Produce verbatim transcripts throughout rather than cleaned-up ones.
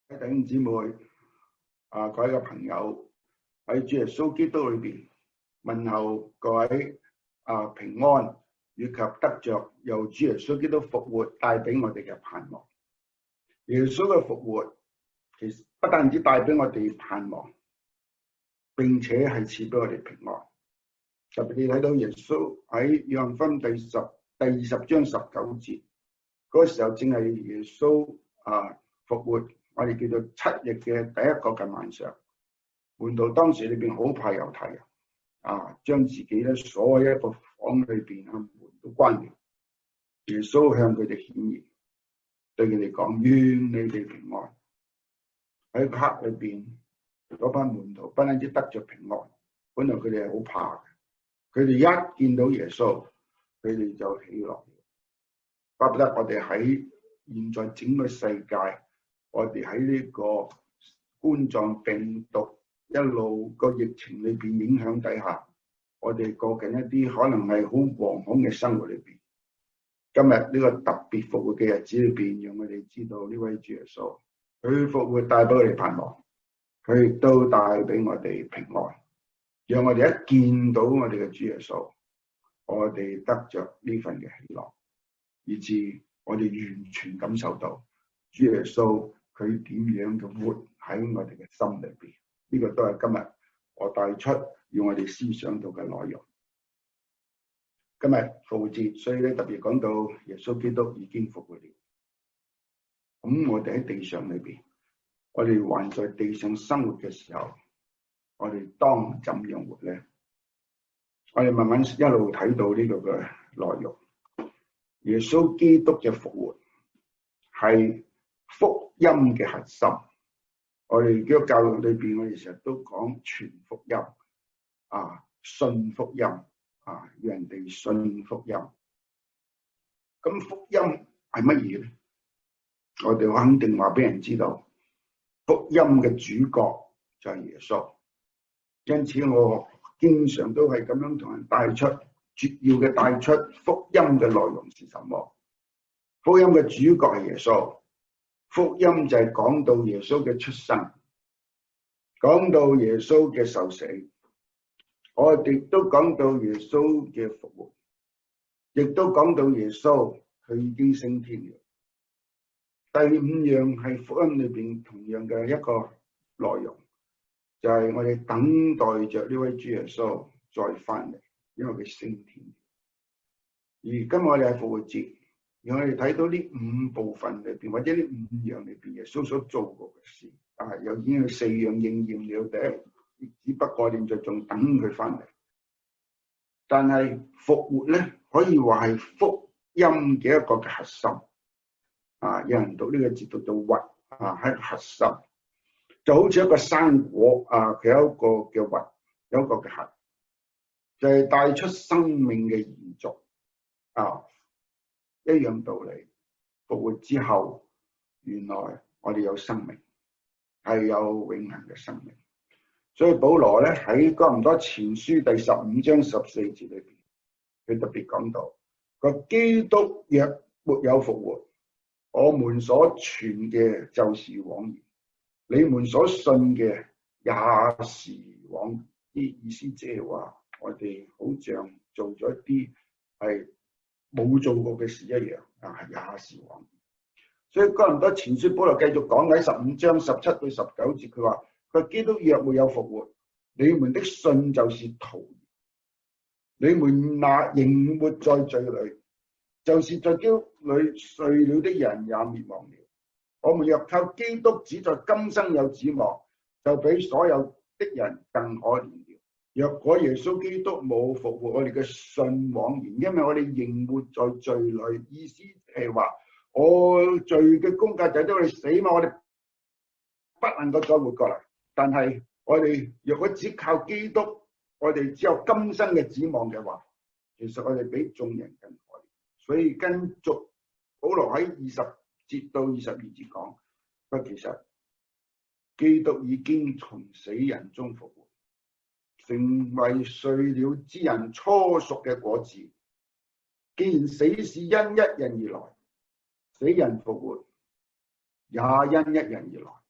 弟兄姊妹啊，各位嘅朋友喺主耶穌基督裏邊問候各位啊平安，以及得着由主耶穌基督復活帶俾我哋嘅盼望。耶穌嘅復活其實不但止帶俾我哋盼望，並且係賜俾我哋平安。特別你睇到耶穌喺約翰福音第十第二十章十九節嗰個時候，正係耶穌啊復活。我哋叫做七日嘅第一個嘅晚上，門徒當時裏邊好怕猶太人啊，將自己咧鎖喺一個房裏邊啊，門都關住。耶穌向佢哋顯現，對佢哋講：願你哋平安。喺黑裏邊嗰班門徒不單止得着平安，本來佢哋係好怕嘅，佢哋一見到耶穌，佢哋就喜樂。巴不得我哋喺現在整個世界。我哋喺呢個冠狀病毒一路個疫情裏邊影響底下，我哋過緊一啲可能係好惶恐嘅生活裏邊。今日呢個特別復活嘅日子裏邊，讓我哋知道呢位主耶穌，佢復活帶俾我哋盼望，佢亦都帶俾我哋平安，讓我哋一見到我哋嘅主耶穌，我哋得着呢份嘅喜樂，以致我哋完全感受到主耶穌。佢點樣嘅活喺我哋嘅心裏邊？呢、這個都係今日我帶出要我哋思想到嘅內容。今日復活節，所以咧特別講到耶穌基督已經復活了。咁我哋喺地上裏邊，我哋還在地上生活嘅時候，我哋當怎樣活咧？我哋慢慢一路睇到呢個嘅內容。耶穌基督嘅復活係福音嘅核心，我哋基督教裏邊，我哋成日都講傳福音啊，信福音啊，要人哋信福音。咁福音係乜嘢咧？我哋肯定話俾人知道，福音嘅主角就係耶穌。因此我經常都係咁樣同人帶出，主要嘅帶出福音嘅內容是什麼？福音嘅主角係耶穌。福音就係講到耶穌嘅出生，講到耶穌嘅受死，我哋都講到耶穌嘅復活，亦都講到耶穌佢已經升天了。第五樣係福音裏邊同樣嘅一個內容，就係我哋等待着呢位主耶穌再翻嚟，因為佢升天。而今日我哋係復活節。而我哋睇到呢五部分裏邊，或者呢五樣裏邊，耶穌所做過嘅事，啊，又已經有四樣應驗了。第一，只不過我哋就仲等佢翻嚟。但係復活咧，可以話係福音嘅一個嘅核心。啊，有人讀呢個字讀到核，啊，係核心，就好似一個生果，啊，佢有一個嘅核，有一個嘅核，就係、是、帶出生命嘅延續。啊。一樣道理，復活之後，原來我哋有生命，係有永恆嘅生命。所以保羅咧喺哥林多前書第十五章十四節裏邊，佢特別講到：個基督若沒有復活，我們所傳嘅就是枉然，你們所信嘅也是枉然。啲意思即係話，我哋好像做咗一啲係冇做過嘅事一樣，啊，也是枉然。所以哥林多前書保羅繼續講喺十五章十七到十九節，佢話：佢基督若沒有復活，你們的信就是徒然，你們那仍活在罪裏，就是在基督裏睡了的人也滅亡了。我們若靠基督只在今生有指望，就比所有的人更可憐了。若果耶穌基督冇復活，我哋嘅信枉然，因為我哋仍活在罪裏。意思係話，我罪嘅工價就係我哋死嘛，我哋不能夠再活過嚟。但係我哋若果只靠基督，我哋只有今生嘅指望嘅話，其實我哋比眾人更可憐。所以跟續保羅喺二十節到二十二節講，不過其實基督已經從死人中復活，成為睡了之人初熟嘅果子。既然死是因一人而來，死人復活也因一人而來。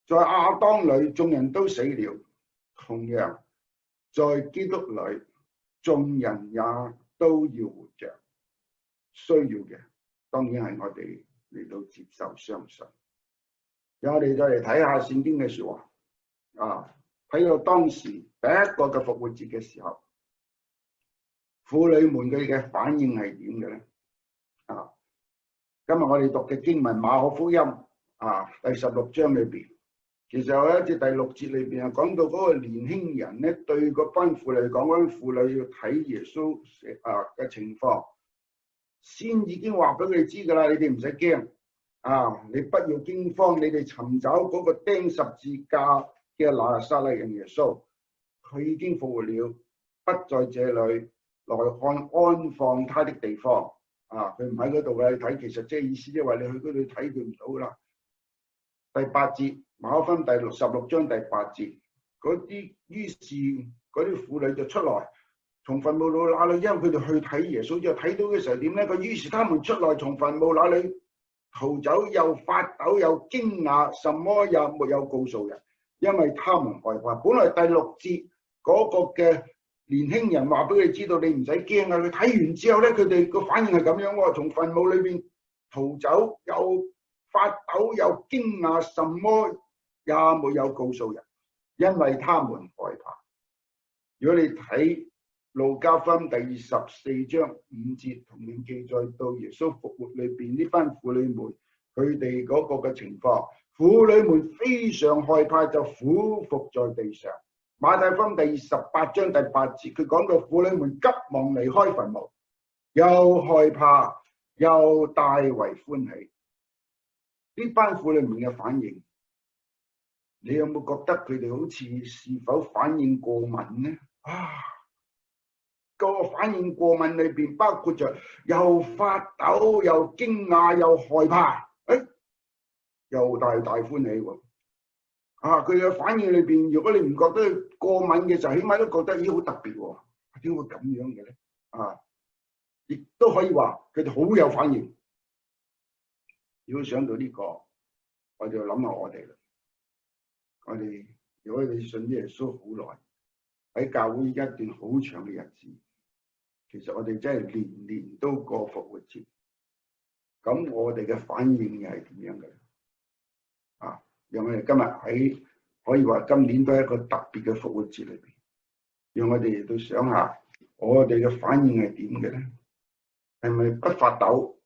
在亞當裏眾人都死了，同樣在基督裏眾人也都要活着。需要嘅當然係我哋嚟到接受相信。讓我哋再嚟睇下聖經嘅說話啊，睇到當時第一個嘅復活節嘅時候，婦女們佢嘅反應係點嘅咧？啊，今日我哋讀嘅經文馬可福音啊第十六章裏邊，其實有一節第六節裏邊啊講到嗰個年輕人咧，對嗰班婦女講，嗰班婦女要睇耶穌啊嘅情況，先已經話俾佢哋知噶啦，你哋唔使驚啊，你不要驚慌，你哋尋找嗰個釘十字架嘅拿撒勒人耶穌，佢已經復活了，不在這裏，來看安放他的地方。啊，佢唔喺嗰度嘅，你睇，其實即係意思即係話你去嗰度睇佢唔到啦。第八節，馬可福音第六十六章第八節，嗰啲於是嗰啲婦女就出來，從墳墓裏那裏，因為佢哋去睇耶穌之後睇到嘅時候點咧？佢於是他們出來從墳墓那裏逃走，又發抖又驚訝，什麼也沒有告訴人，因為他們害怕。本來第六節嗰個嘅年輕人話俾佢知道，你唔使驚啊！佢睇完之後咧，佢哋個反應係咁樣喎，從墳墓裏邊逃走，又發抖又驚訝，什麼也沒有告訴人，因為他們害怕。如果你睇路加福音第二十四章五節，同樣記載到耶穌復活裏邊呢班婦女們佢哋嗰個嘅情況，婦女們非常害怕，就俯伏在地上。馬太福音第二十八章第八節，佢講到婦女們急忙離開墳墓，又害怕又大為歡喜。呢班婦女們嘅反應，你有冇覺得佢哋好似是否反應過敏呢？啊，個反應過敏裏邊包括着又發抖又驚訝又害怕，誒，又大大歡喜喎。啊！佢嘅反應裏邊，如果你唔覺得過敏嘅時候，起碼都覺得咦好特別喎，點會咁樣嘅咧？啊，亦都可以話佢哋好有反應。如果想到呢個，我就諗下我哋啦。我哋如果你信耶穌好耐，喺教會一段好長嘅日子，其實我哋真係年年都過復活節。咁我哋嘅反應又係點樣嘅？啊！讓我哋今日喺可以話今年都係一個特別嘅復活節裏邊，讓我哋都想下我哋嘅反應係點嘅咧？係咪不發抖、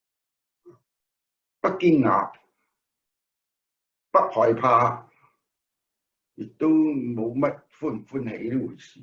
不驚訝、不害怕，亦都冇乜歡唔歡喜呢回事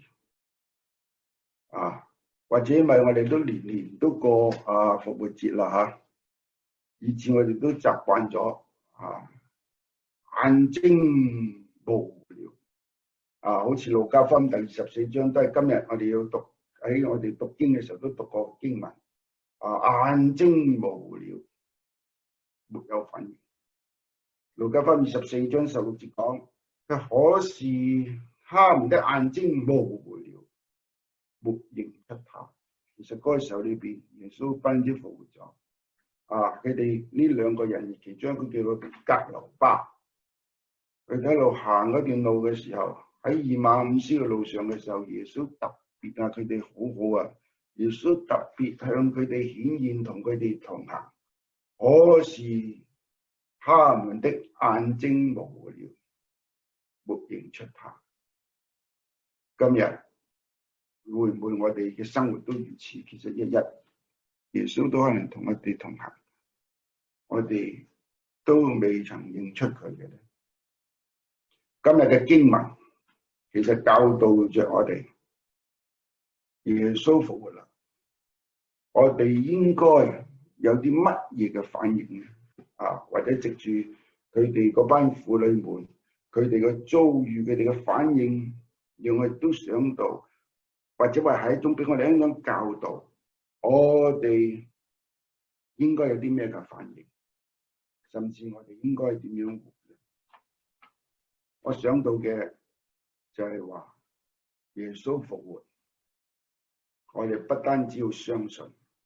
啊？或者因為我哋都年年都過啊復活節啦嚇，以至我哋都習慣咗啊。眼睛無聊啊，好似路加福音第二十四章都係今日我哋要讀，喺我哋讀經嘅時候都讀過經文啊，眼睛無聊，沒有反應。路加福音二十四章十六節講，可是他們的眼睛無聊，沒認出他。其實嗰個時候裏邊，耶穌分之復活咗啊，佢哋呢兩個人其中一個叫做革流巴。佢喺度行嗰段路嘅時候，喺以馬忤斯嘅路上嘅時候，耶穌特別啊，佢哋好好啊，耶穌特別向佢哋顯現，同佢哋同行。可是他們的眼睛無聊，沒認出他。今日會唔會我哋嘅生活都如此？其實一日耶穌都可能同我哋同行，我哋都未曾認出佢嘅咧。今日嘅經文其實教導着我哋，耶穌復活啦，我哋應該有啲乜嘢嘅反應咧？啊，或者藉住佢哋嗰班婦女們，佢哋嘅遭遇，佢哋嘅反應，讓我哋都想到，或者話係一種俾我哋一種教導，我哋應該有啲咩嘅反應，甚至我哋應該點樣活？我想到嘅就係話耶穌復活，我哋不單止要相信，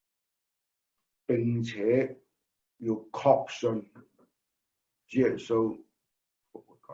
並且要確信主耶穌復活過。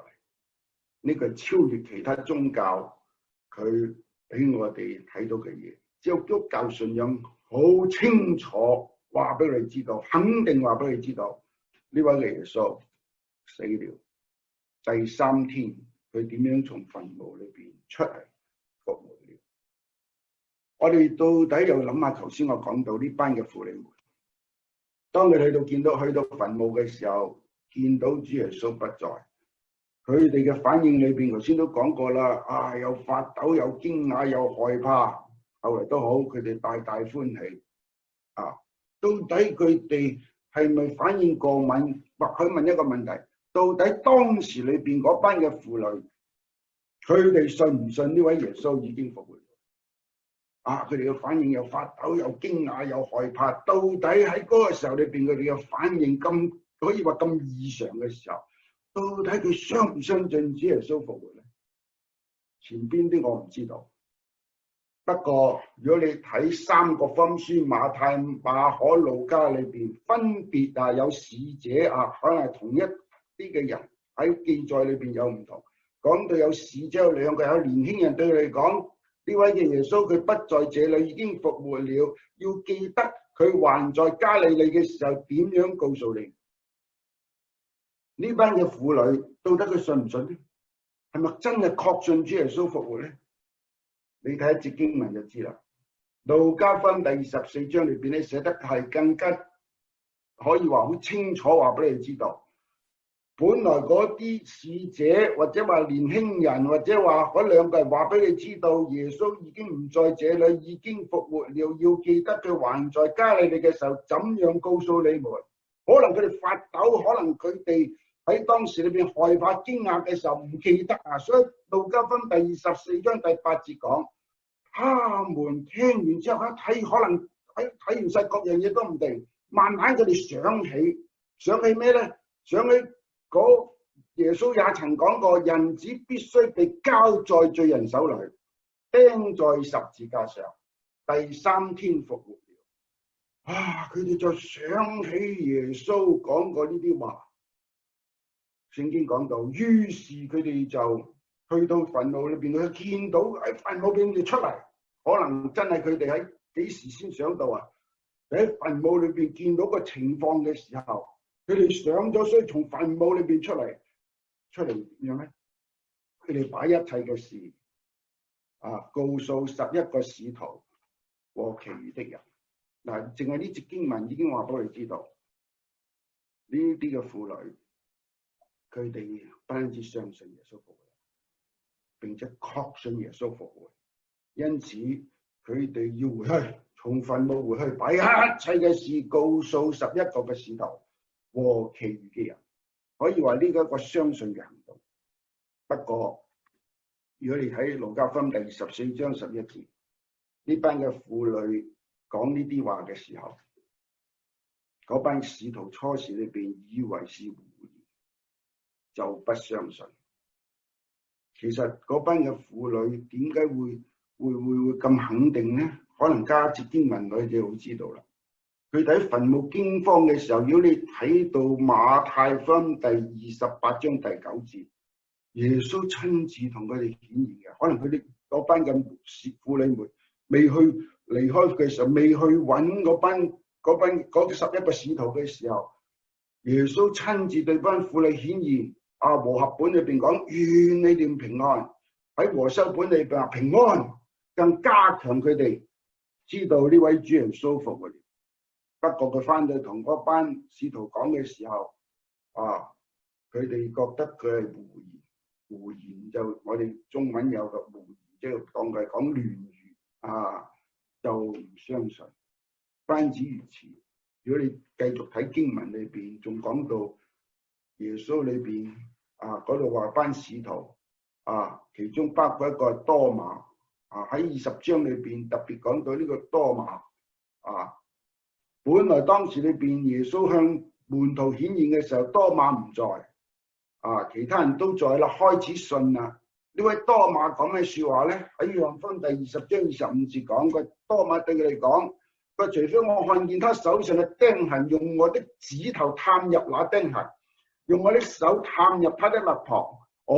呢個超越其他宗教佢俾我哋睇到嘅嘢。只有基督教信仰好清楚話俾你知道，肯定話俾你知道，呢位耶穌死了，第三天佢點樣從墳墓裏邊出嚟復活了。我哋到底又諗下頭先我講到呢班嘅婦女們，當你去到見到去到墳墓嘅時候，見到主耶穌不在，佢哋嘅反應裏邊頭先都講過啦，啊又發抖又驚訝又害怕，後來都好，佢哋大大歡喜。啊，到底佢哋係咪反應過敏？或許問一個問題，到底當時裏邊嗰班嘅婦女，佢哋信唔信呢位耶穌已經復活？啊，佢哋嘅反應又發抖又驚訝又害怕，到底喺嗰個時候裏邊佢哋嘅反應咁可以話咁異常嘅時候，到底佢相唔相信主耶穌復活咧？前邊啲我唔知道。不過如果你睇三個福音書馬太、馬可、路加裏邊，分別啊有使者啊，可能係同一啲嘅人喺記載裏邊有唔同。講到有使者有兩個，有年輕人對佢哋講，呢位嘅耶穌佢不在這裏，已經復活了，要記得佢還在加利利嘅時候點樣告訴你。呢班嘅婦女到底佢信唔信咧？係咪真係確信主耶穌復活咧？你睇一節經文就知啦。路加福音第二十四章裏邊咧寫得係更加可以話好清楚，話俾你知道。本來嗰啲使者或者話年輕人或者話嗰兩個人話俾你知道，耶穌已經唔在這裏，已經復活了，要記得佢還在加利利嘅時候，怎樣告訴你們？可能佢哋發抖，可能佢哋喺當時裏邊害怕驚訝嘅時候唔記得啊。所以路加福音第二十四章第八節講，他們聽完之後一睇，可能喺睇完晒各樣嘢都唔定，慢慢佢哋想起，想起咩咧？想起嗰耶穌也曾講過，人子必須被交在罪人手裏，釘在十字架上，第三天復活了。啊！佢哋就想起耶穌講過呢啲話。聖經講到，於是佢哋就去到墳墓裏邊，佢見到喺墳墓裏邊出嚟，可能真係佢哋喺幾時先想到啊？喺墳墓裏邊見到個情況嘅時候，佢哋上咗，所以從墳墓裏邊出嚟，出嚟點樣咧？佢哋把一切嘅事啊，告訴十一個使徒和其餘的人。嗱，淨係呢節經文已經話俾你知道，呢啲嘅婦女，佢哋不單止相信耶穌復活，並且確信耶穌復活，因此佢哋要回去，從墳墓回去，把一切嘅事告訴十一個嘅使徒和其餘嘅人。可以話呢個一個相信嘅行動。不過如果你睇路加福音第二十四章十一節，呢班嘅婦女講呢啲話嘅時候，嗰班使徒初時裏邊以為是胡言，就不相信。其實嗰班嘅婦女點解會會會會咁肯定呢？可能加節經文佢哋會知道啦。佢睇墳墓驚慌嘅時候，如果你睇到馬太福音第二十八章第九節，耶穌親自同佢哋顯現嘅。可能佢哋嗰班嘅婦女們未去離開嘅時候，未去揾嗰班嗰班嗰十一個使徒嘅時候，耶穌親自對班婦女顯現。啊，和合本裏邊講願你哋平安，喺和修本裏邊話平安，更加強佢哋知道呢位主耶穌復活了。不過佢翻到同嗰班使徒講嘅時候，啊，佢哋覺得佢係胡言，胡言就我哋中文有個胡言，即係講佢係講亂語啊，就唔相信。不單止如此，如果你繼續睇經文裏邊，仲講到耶穌裏邊啊嗰度話班使徒啊，其中包括一個多馬啊，喺二十章裏邊特別講到呢個多馬啊。本來當時裏邊耶穌向門徒顯現嘅時候，多馬唔在啊，其他人都在啦，開始信啦。呢位多馬講咩說話咧？喺約翰福音第二十章二十五節講過，多馬對佢哋講：佢除非我看見他手上嘅釘痕，用我的指頭探入那釘痕，用我的手探入他的肋旁，我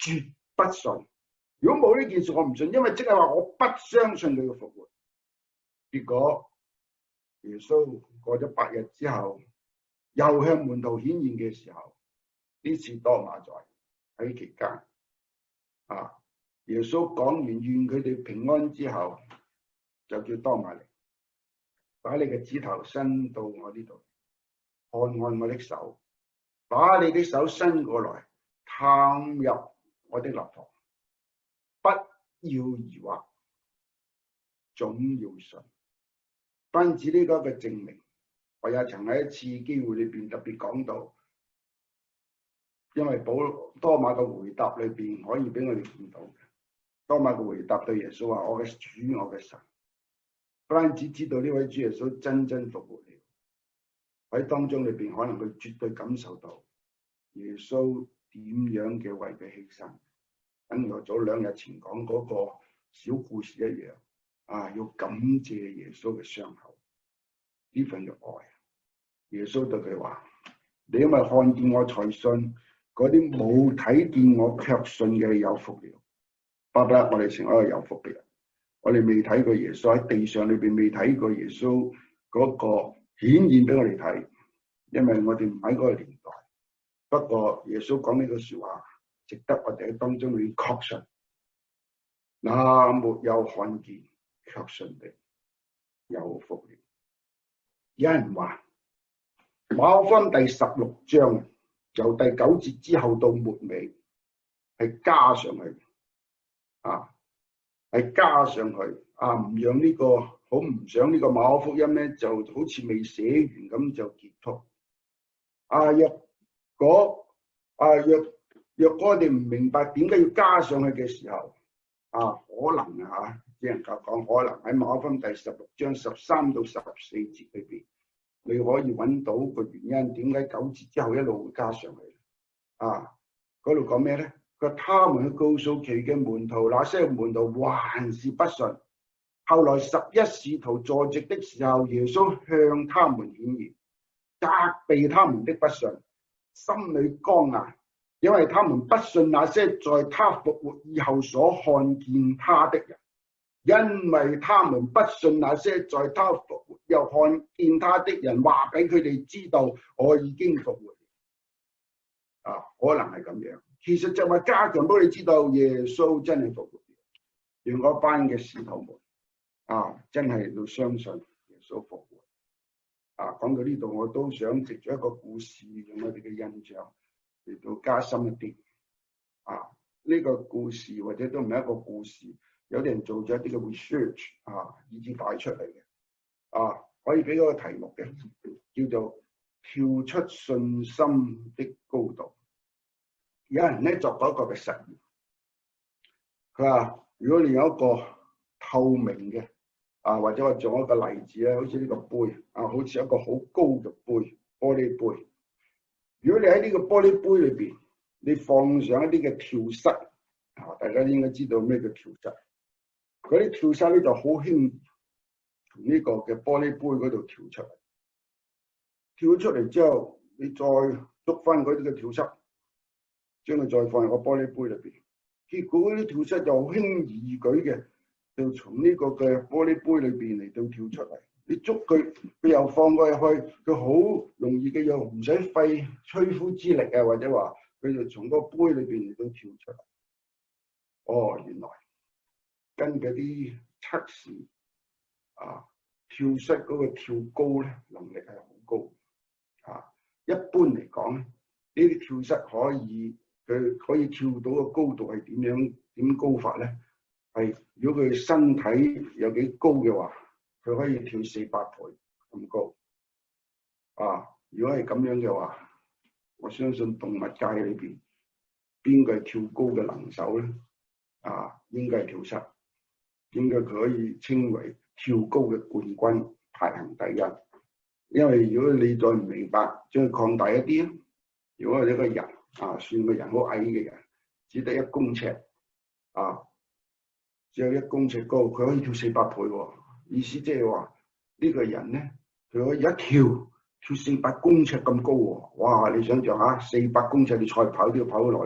絕不信。如果冇呢件事，我唔信，因為即係話我不相信佢嘅復活。結果耶穌過咗八日之後，又向門徒顯現嘅時候，呢次多馬在喺期間啊，耶穌講完願佢哋平安之後，就叫多馬嚟，把你嘅指頭伸到我呢度，看看我的手，把你的手伸過來，探入我的肋旁，不要疑惑，總要信。單止呢個嘅證明，我也曾喺一次機會裏邊特別講到，因為保多馬嘅回答裏邊可以俾我哋見到嘅。多馬嘅回答對耶穌話：我嘅主，我嘅神。不單止知道呢位主耶穌真真復活了，喺當中裏邊可能佢絕對感受到耶穌點樣嘅為佢犧牲，等於我早兩日前講嗰個小故事一樣。啊！要感謝耶穌嘅傷口，呢份嘅愛。耶穌對佢話：你因為看見我才信，嗰啲冇睇見我卻信嘅有福了。巴不得我哋成為一個有福嘅人。我哋未睇過耶穌喺地上裏邊，未睇過耶穌嗰個顯現俾我哋睇，因為我哋唔喺嗰個年代。不過耶穌講呢個說話，值得我哋喺當中去確信。那沒有看見卻信的有福了。有人話馬可福音第十六章由第九節之後到末尾係加上去啊，係加上去啊，唔讓呢、這個好唔想呢個馬可福音咧，就好似未寫完咁就結束。啊，若果啊若若果我哋唔明白點解要加上去嘅時候，啊，可能啊嚇。只能夠講可能喺馬可福音第十六章十三到十四節裏邊，你可以揾到個原因，點解九節之後一路會加上去啊？嗰度講咩咧？佢他們去告訴其嘅門徒，那些門徒還是不信。後來十一使徒坐席的時候，耶穌向他們顯現，責備他們的不信，心裏剛硬，因為他們不信那些在他復活以後所看見他的人。因為他們不信那些在他復活又看見他的人話俾佢哋知道，我已經復活啊，可能係咁樣。其實就係加強俾你知道耶穌真係復活，讓嗰班嘅使徒們啊真係要相信耶穌復活啊。講到呢度，我都想藉住一個故事，用我哋嘅印象嚟到加深一啲啊。呢個故事或者都唔係一個故事。有啲人做咗一啲嘅 research 啊，以至帶出嚟嘅啊，可以俾嗰個題目嘅，叫做跳出信心的高度。有人咧作咗一個嘅實驗，佢話：如果你有一個透明嘅啊，或者我做一個例子咧，好似呢個杯啊，好似一個好高嘅杯，玻璃杯。如果你喺呢個玻璃杯裏邊，你放上一啲嘅跳蚤啊，大家應該知道咩叫跳蚤。嗰啲跳蚤咧就好輕易從呢個嘅玻璃杯嗰度跳出嚟，跳出嚟之後，你再捉翻嗰啲嘅跳蚤，將佢再放入個玻璃杯裏邊，結果嗰啲跳蚤就好輕而易舉嘅，就從呢個嘅玻璃杯裏邊嚟到跳出嚟。你捉佢，佢又放過入去，佢好容易嘅，又唔使費吹灰之力啊，或者話佢就從個杯裏邊嚟到跳出嚟。哦，原來。跟嗰啲測試啊，跳蚤嗰個跳高咧能力係好高啊。一般嚟講咧，呢啲跳蚤可以佢可以跳到個高度係點樣點高法咧？係如果佢身體有幾高嘅話，佢可以跳四百倍咁高啊。如果係咁樣嘅話，我相信動物界裏邊邊個係跳高嘅能手咧？啊，應該係跳蚤。應該佢可以稱為跳高嘅冠軍，排行第一。因為如果你再唔明白，將佢擴大一啲，如果係一個人啊，算個人好矮嘅人，只得一公尺啊，只有一公尺高，佢可以跳四百倍喎。意思即係話呢個人咧，佢可以一跳跳四百公尺咁高喎。哇！你想象下，四百公尺你賽跑都要跑好耐喎。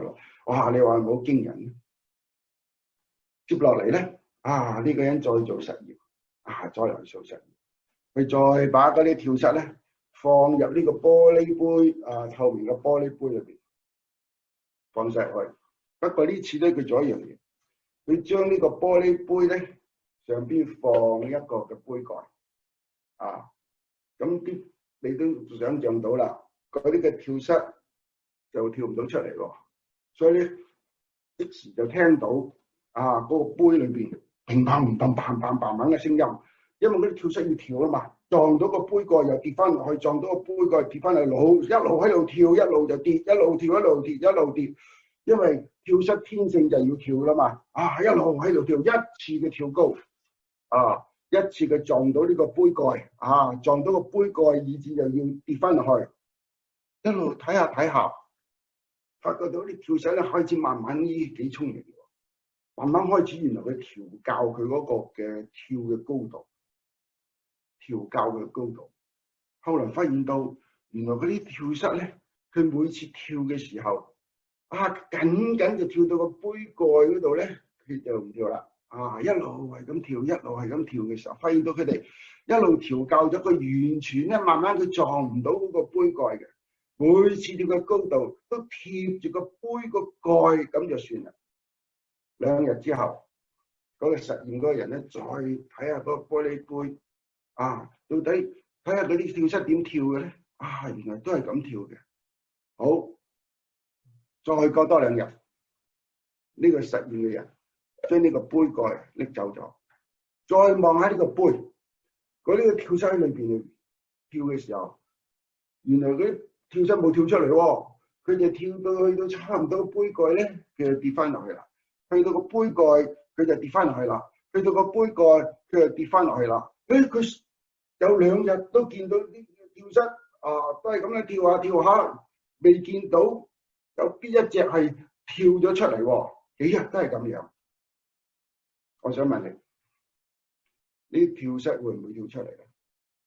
哇！你話冇驚人。接落嚟咧，啊呢、這個人再做實驗，啊再嚟做實驗，佢再把嗰啲跳蚤咧放入呢個玻璃杯啊透明嘅玻璃杯裏邊，放晒入去。不過呢次咧佢做一樣嘢，佢將呢個玻璃杯咧上邊放一個嘅杯蓋，啊咁啲你都想象到啦，嗰啲嘅跳蚤就跳唔到出嚟喎，所以咧即時就聽到啊嗰、那個杯裏邊砰砰砰砰砰砰嘅聲音，因為嗰啲跳蚤要跳啊嘛，撞到個杯蓋又跌翻落去，撞到個杯蓋跌翻嚟，路一路喺度跳，一路就跌，一路跳一路跌，一路跌，因為跳蚤天性就要跳啦嘛，啊一路喺度跳，一次嘅跳高，啊一次嘅撞到呢個杯蓋，啊撞到個杯蓋，以至就要跌翻落去，一路睇下睇下，發覺到啲跳蚤咧開始慢慢呢幾聰明，慢慢開始原來佢調校佢嗰個嘅跳嘅高度，調校佢嘅高度，後來發現到原來嗰啲跳蚤咧，佢每次跳嘅時候，啊緊緊就跳到個杯蓋嗰度咧，佢就唔跳啦。啊！一路係咁跳，一路係咁跳嘅時候，發現到佢哋一路調校咗，佢完全咧慢慢佢撞唔到嗰個杯蓋嘅。每次跳嘅高度都貼住個杯個蓋，咁就算啦。兩日之後，嗰個實驗嗰個人咧，再睇下嗰個玻璃杯，啊，到底睇下嗰啲跳蚤點跳嘅咧？啊，原來都係咁跳嘅。好，再過多兩日，呢個實驗嘅人將呢個杯蓋拎走咗，再望下呢個杯，嗰啲跳蚤喺裏邊跳嘅時候，原來嗰啲跳蚤冇跳出嚟喎，佢就跳到去到差唔多杯蓋咧，佢就跌翻落去啦。去到個杯蓋，佢就跌翻落去啦。去到個杯蓋，佢就跌翻落去啦。誒，佢有兩日都見到啲跳蚤啊，都係咁樣跳下跳下，未見到有邊一隻係跳咗出嚟喎，幾日都係咁樣。我想問你，呢啲跳蚤會唔會跳出嚟咧？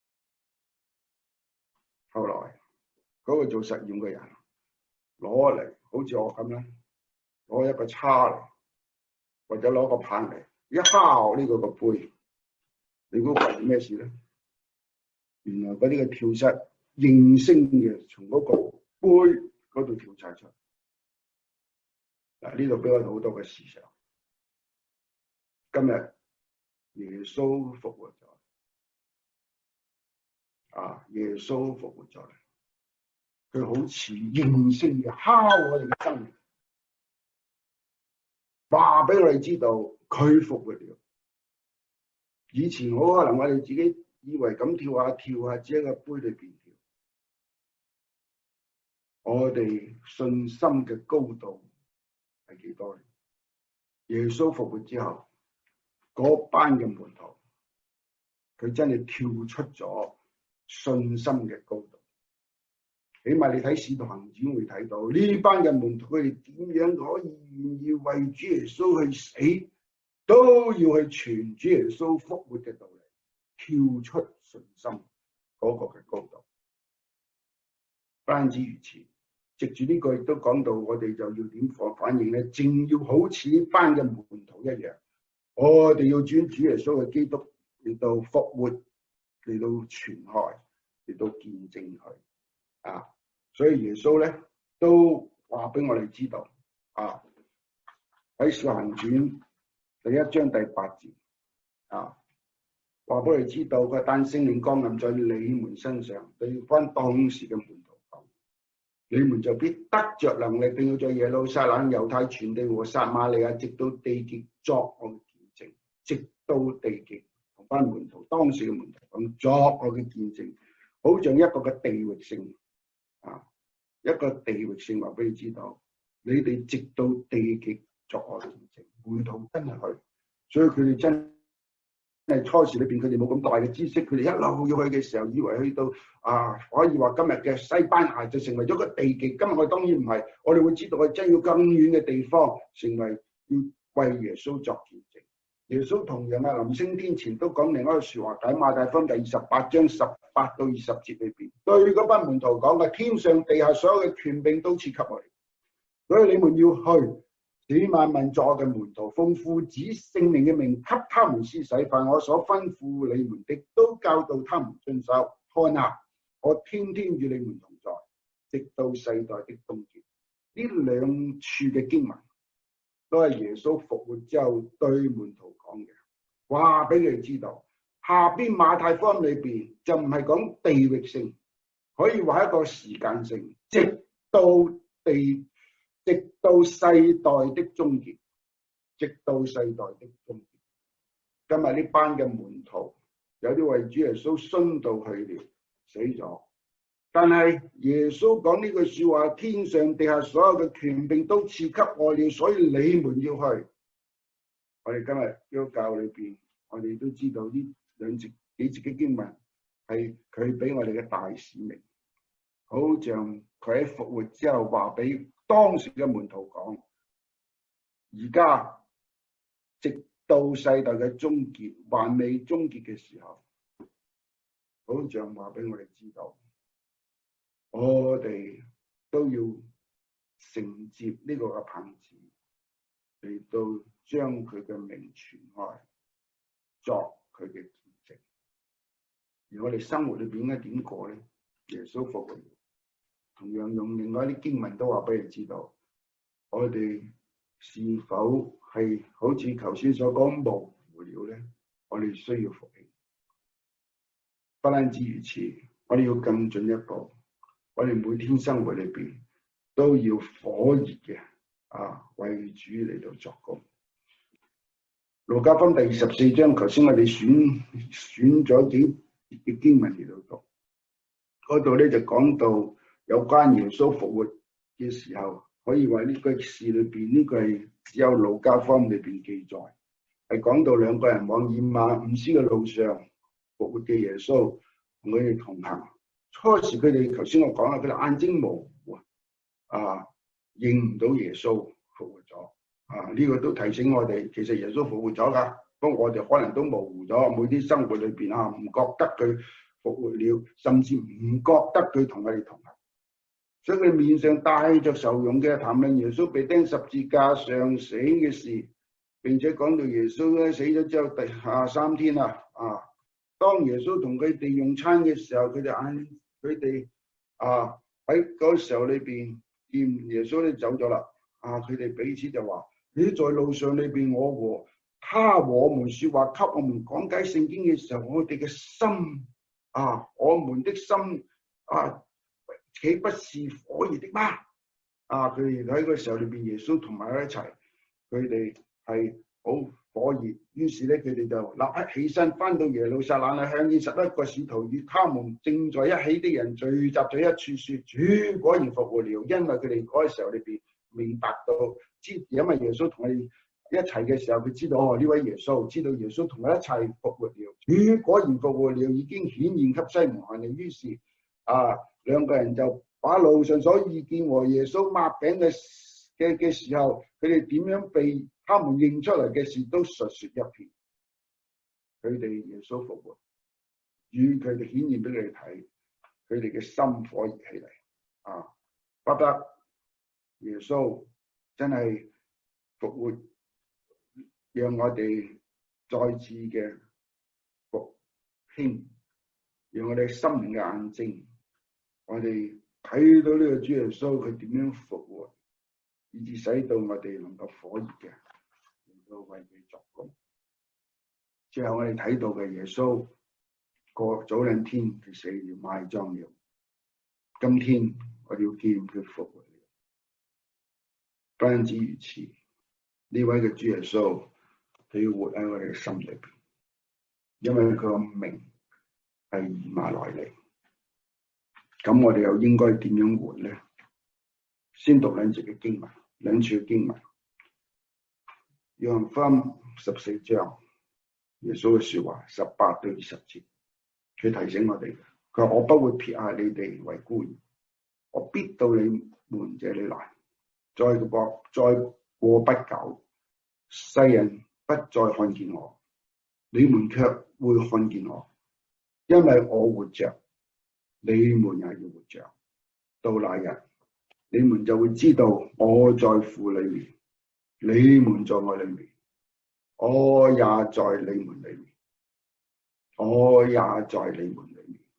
後來嗰個做實驗嘅人攞嚟，好似我咁啦，攞一個叉嚟，或者攞個棒嚟，一敲呢個個杯，你估發生咩事咧？原來嗰啲嘅跳蚤應聲嘅從嗰個杯嗰度跳晒出嚟。嗱，呢度俾我哋好多嘅思想。今日耶穌復活咗，啊！耶穌復活咗，佢好似應聲嘅敲我哋嘅生命，話俾我哋知道佢復活了。以前好可能我哋自己以為咁跳下跳下，只喺個杯裏邊跳。我哋信心嘅高度係幾多呢？耶穌復活之後，嗰班嘅門徒，佢真係跳出咗信心嘅高度。起碼你睇《使徒行傳》會睇到呢班嘅門徒，佢哋點樣可以願意為主耶穌去死，都要去傳主耶穌復活嘅道理，跳出信心嗰個嘅高度。不單止如此，藉住呢個亦都講到，我哋就要點反反應咧？正要好似呢班嘅門徒一樣。我哋要轉主耶穌嘅基督嚟到復活，嚟到傳開，嚟到見證佢啊！所以耶穌咧都話俾我哋知道啊，喺《使徒行傳》第一章第八節啊，話俾我哋知道佢但聖靈降臨在你們身上，對翻當時嘅門徒講，你們就必得着能力，並要在耶路撒冷、猶太全地和撒瑪利亞，直到地極作我直到地極，同班門徒當時嘅門徒咁作我嘅見證，好像一個嘅地域性啊，一個地域性話俾你知道，你哋直到地極作我嘅見證。門徒真係去，所以佢哋真係初時裏邊佢哋冇咁大嘅知識，佢哋一路要去嘅時候，以為去到啊可以話今日嘅西班牙就成為咗個地極。今日我當然唔係，我哋會知道我真要更遠嘅地方，成為要為耶穌作見證。耶穌同樣啊，臨升天前都講另一個說話，喺馬太福音第二十八章十八到二十節裏邊，對嗰班門徒講嘅，天上地下所有嘅權柄都賜給我哋。 所以你們要去，使萬民作我嘅門徒，奉父子聖靈嘅名給他們施洗，凡我所吩咐你們的，都教導他們遵守。看啊，我天天與你們同在，直到世代的終結。呢兩處嘅經文都係耶穌復活之後對門徒講嘅，話俾佢哋知道。下邊馬太福音裏邊就唔係講地域性，可以話一個時間性，直到地，直到世代的終結，直到世代的終結。今日呢班嘅門徒有啲為主耶穌殉道去了，死咗。但係耶穌講呢句說話，天上地下所有嘅權柄都賜給我了，所以你們要去。我哋今日基督教裏邊，我哋都知道呢兩節幾節嘅經文係佢俾我哋嘅大使命，好像佢喺復活之後話俾當時嘅門徒講，而家直到世代嘅終結，還未終結嘅時候，好像話俾我哋知道，我哋都要承接呢個嘅棒子，嚟到將佢嘅名傳開，作佢嘅見證。而我哋生活裏邊應該點過咧？耶穌復活，同樣用另外一啲經文都話俾你知道，我哋是否係好似頭先所講模糊了咧？我哋需要復興。不單止如此，我哋要更進一步，我哋每天生活裏邊都要火熱嘅啊，為主嚟到作工。路加福音第二十四章，頭先我哋選選咗幾嘅經文嚟到讀，嗰度咧就講到有關耶穌復活嘅時候，可以話呢個事裏邊呢、這個係只有路加福音裏邊記載，係講到兩個人往以馬忤斯嘅路上，復活嘅耶穌同佢哋同行。初時佢哋頭先我講啦，佢哋眼睛模糊啊，認唔到耶穌復活咗啊！呢、這個都提醒我哋，其實耶穌復活咗噶。不過我哋可能都模糊咗，每啲生活裏邊啊，唔覺得佢復活了，甚至唔覺得佢同我哋同行。所以佢面上帶着愁容嘅談論耶穌被釘十字架上死嘅事，並且講到耶穌咧死咗之後第下三天啊啊！當耶穌同佢哋用餐嘅時候，佢哋眼佢哋啊喺嗰時候裏邊見耶穌咧走咗啦啊！佢哋彼此就話：你在路上裏邊，我和他和我們說話，給我們講解聖經嘅時候，我哋嘅心啊，我們的心啊，豈不是火熱的嗎？啊！佢哋喺個時候裏邊，耶穌同埋佢一齊，佢哋係好火熱。於是咧，佢哋就立刻起身，翻到耶路撒冷啦，向二十一個使徒與他們正在一起的人聚集咗一處，說：主果然復活了。因為佢哋嗰個時候裏邊明白到，知因為耶穌同佢哋一齊嘅時候，佢知道哦，呢位耶穌知道耶穌同佢一齊復活了。主果然復活了，已經顯現給西門看了。於是啊，兩個人就把路上所遇見和耶穌擘餅嘅嘅嘅時候，佢哋點樣被他們認出嚟嘅事都述說一遍。佢哋耶穌復活，與佢哋顯現俾佢哋睇，佢哋嘅心火熱起嚟啊！不得耶穌真係復活，讓我哋再次嘅復興，讓我哋心靈嘅眼睛，我哋睇到呢個主耶穌佢點樣復活，以致使到我哋能夠火熱嘅嚟到為佢作工。最後我哋睇到嘅耶穌過早兩天佢死了，埋葬了，今天我哋要見佢復活了。不單止如此，呢位嘅主耶穌佢要活喺我哋嘅心裏邊，因為佢個名係以馬內利。咁我哋又應該點樣活咧？先讀兩節嘅經文，兩處嘅經文。約翰福音十四章，耶穌嘅說話十八到二十節，佢提醒我哋，佢話：我不會撇下你哋為孤兒，我必到你們這裏來。再過再過不久，世人不再看見我，你們卻會看見我，因為我活着，你們也要活着。到那日， 你們就會知道我在父裏面，你們在我裏面，我也在你們裏面，我也在你們裏面。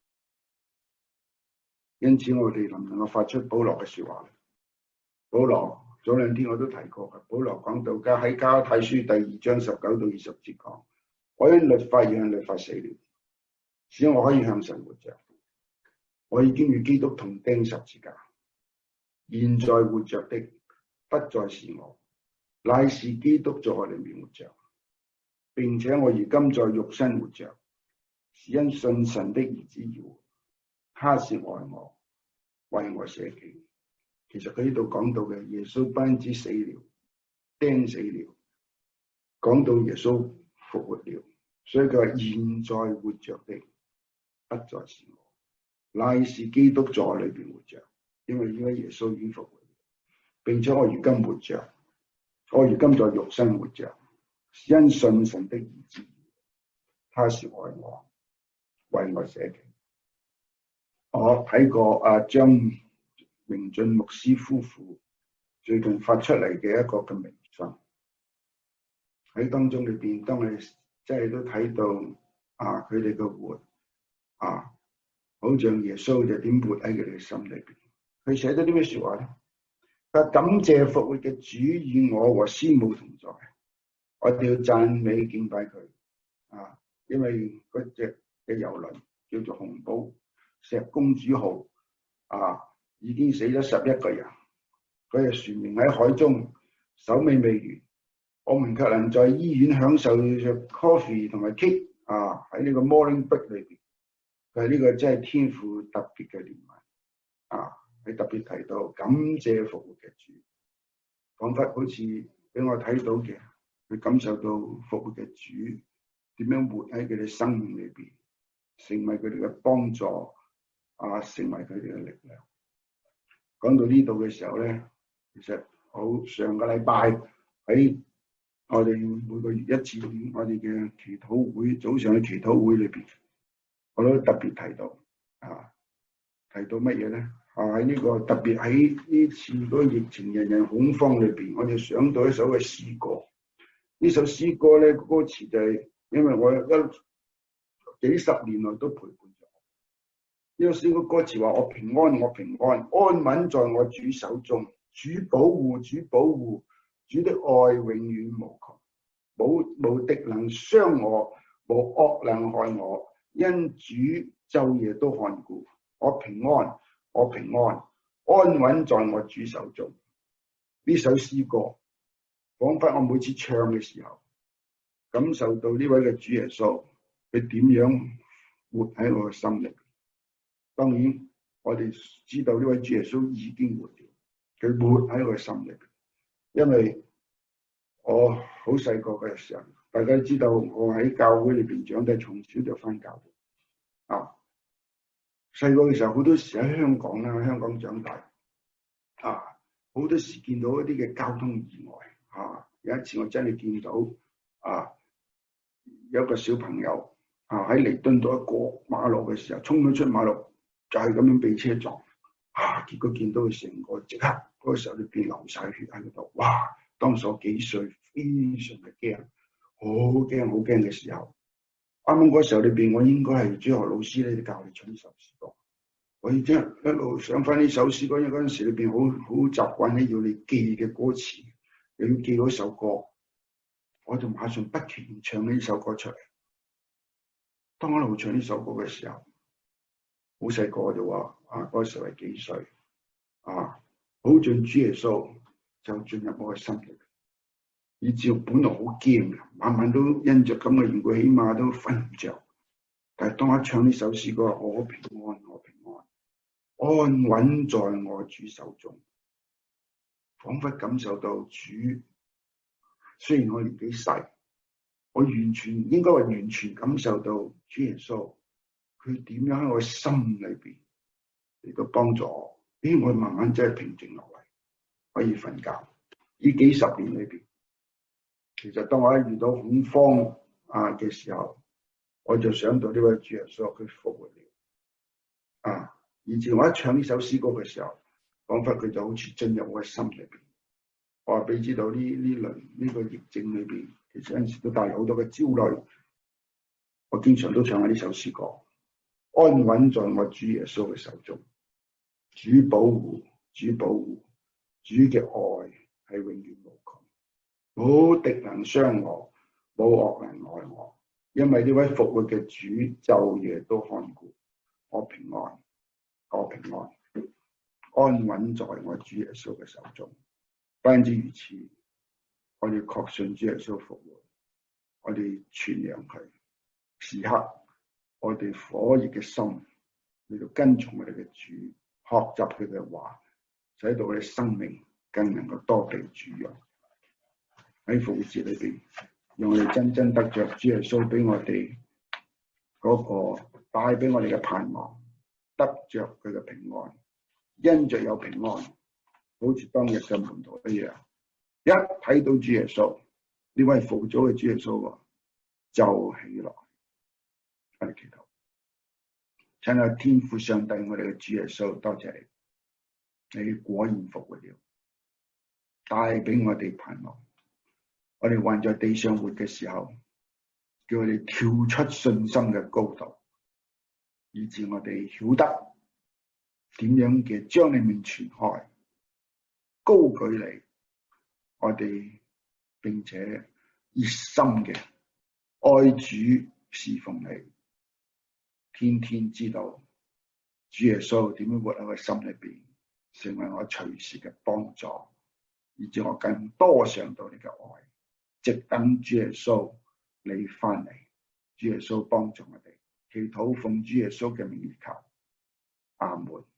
因此我哋能唔能夠發出保羅嘅說話？保羅早兩天我都提過嘅，保羅講到家喺加拉太書第二章十九到二十節講，我因律法而向律法死了，使我可以向神活着。我已經與基督同釘十字架，現在活着的不再是我，乃是基督在我裏面活着，並且我如今在肉身活着，是因信神的兒子而活。他是愛我，為我捨己。其實佢呢度講到嘅耶穌不單止死了，釘死了，講到耶穌復活了，所以佢話現在活着的不再是我，乃是基督在我裏邊活着。因為因為耶穌已經復活了，並且我如今活着，我如今在肉身活着，是因信神的兒子，他是愛我，為我捨己。我睇過阿張明俊牧師夫婦最近發出嚟嘅一個嘅明信，喺當中裏邊，當你真係都睇到啊佢哋嘅活啊，好像耶穌就點活喺佢哋嘅心裏邊。佢寫咗啲咩說話咧？佢感謝復活嘅主與我和師母同在，我哋要讚美敬拜佢啊，因為嗰隻嘅遊輪叫做紅寶石公主號啊，已經死咗十一個人，佢嘅船名喺海中，首尾未完，我們卻能在醫院享受着 coffee 同埋 cake 啊，喺呢個 morning break 裏邊，佢係呢個真係天父特別嘅憐憫啊！佢特別提到感謝復活嘅主，彷彿好似俾我睇到嘅，佢感受到復活嘅主點樣活喺佢哋生命裏邊，成為佢哋嘅幫助啊，成為佢哋嘅力量。講到呢度嘅時候咧，其實好上個禮拜喺我哋每個月一次我哋嘅祈禱會，早上嘅祈禱會裏邊，我都特別提到啊，提到乜嘢咧？啊喺呢個特別喺呢次嗰個疫情人人恐慌裏邊，我哋想到一首嘅詩歌。呢首詩歌咧，歌詞就係、是、因為我一幾十年來都陪伴咗。呢首詩歌歌詞話：我平安，我平安，安穩在我主手中。主保護，主保護，主的愛永遠無窮。冇冇敵能傷我，冇惡能害我，因主晝夜都看顧。我平安，我平安，安穩在我主手中。呢首詩歌，彷彿我每次唱嘅時候，感受到呢位嘅主耶穌，佢點樣活喺我嘅心裏。當然，我哋知道呢位主耶穌已經活了，佢活喺我嘅心裏邊。因為我好細個嘅時候，大家知道我喺教會裏邊長大，從小就返教會啊。細個嘅時候，好多時喺香港啦，香港長大啊，好多時見到一啲嘅交通意外啊。有一次我真係見到啊，有一個小朋友啊喺彌敦道一過馬路嘅時候，衝咗出馬路，就係咁樣被車撞啊。結果見到佢成個即刻嗰個時候裏邊流晒血喺嗰度，哇！當時我幾歲，非常嘅驚，好驚好驚嘅時候。啱啱嗰時候裏邊，我應該係主學老師咧教你唱呢首詩歌。我已經一路上翻呢首詩歌，因為嗰陣時裏邊好好習慣咧要你記嘅歌詞，又要記嗰首歌，我就馬上不停唱呢首歌出嚟。當我一路唱呢首歌嘅時候，好細個就話啊，嗰時候係幾歲啊？好像主耶穌就進入我嘅心裏。以至我本來好驚嘅，晚晚都因着咁嘅緣故，起碼都瞓唔着。但係當我唱呢首詩歌，我平安，我平安，安穩在我主手中，彷彿感受到主。雖然我年紀細，我完全應該話完全感受到主耶穌，佢點樣喺我心裏邊嚟到幫助我。咦，我慢慢真係平靜落嚟，可以瞓覺。呢幾十年裏邊。其實當我一遇到恐慌啊嘅時候，我就想到呢位主耶穌，佢復活了啊！以前我一唱呢首詩歌嘅時候， 彷彿佢就好似進入我嘅心裏邊。我話俾你知道呢呢輪呢個疫症裏邊，其實有陣時都帶嚟好多嘅焦慮。我經常都唱下呢首詩歌，安穩在我主耶穌嘅手中，主保護，主保護，主嘅愛係永遠無窮，冇敵能傷我，冇惡人愛我，因為呢位復活嘅主晝夜都看顧我，平安，我平安，安穩在我主耶穌嘅手中。不單止如此，我哋確信主耶穌復活，我哋傳揚佢，時刻我哋火熱嘅心嚟到跟從我哋嘅主，學習佢嘅話，使到我哋生命更能夠多被主用。喺復活節裏邊，讓我哋真真得着主耶穌俾我哋嗰個帶俾我哋嘅盼望，得着佢嘅平安，因着有平安，好似當日嘅門徒一樣，一睇到主耶穌呢位復活咗嘅主耶穌就起來。我哋祈禱，親愛天父上帝，我哋嘅主耶穌，多謝你，你果然復活了，帶俾我哋盼望。我哋還在地上活嘅時候，叫我哋跳出信心嘅高度，以致我哋曉得點樣嘅將你面傳開，高舉你，我哋並且熱心嘅愛主侍奉你，天天知道主耶穌點樣活喺我心裏邊，成為我隨時嘅幫助，以致我更多想到你嘅愛，直等主耶穌你翻嚟。主耶穌幫助我哋，祈禱奉主耶穌嘅名而求，阿門。